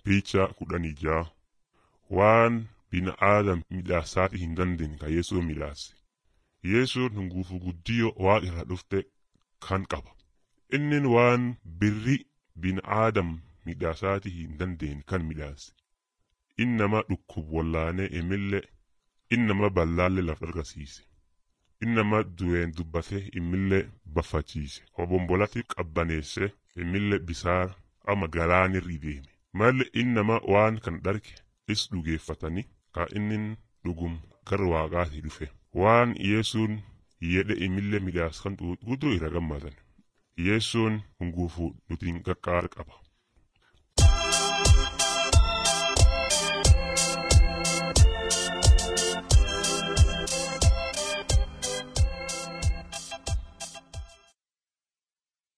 Picha kudhanii ja'a waan binadaam midhaasaati hin dandeenye ka Yesuun midhaase. Yesuun hunguufu guddiyoo waaqa irraa dhufte kan qaba. Innin waan birri binadaam midhaasaati hin dandeenye kan midhaase. Inni nama dhukkub wallaanee imillee inni nama ballaallee lafa argisiise. Inni nama du'een dubbatee imillee baffachiise. Obombolatti qabbaneesse imillee bisaan ama galaanirra deeme. Malli inni nama waan kan dharge is dhugeeffatanii ka innin dhugum gara waaqaatii dhufe. Waan Yesuun jedhe imillee midhaas kan guutuu irra gammadan. Yesuun hunguufu nutiin qaqqaara qaba.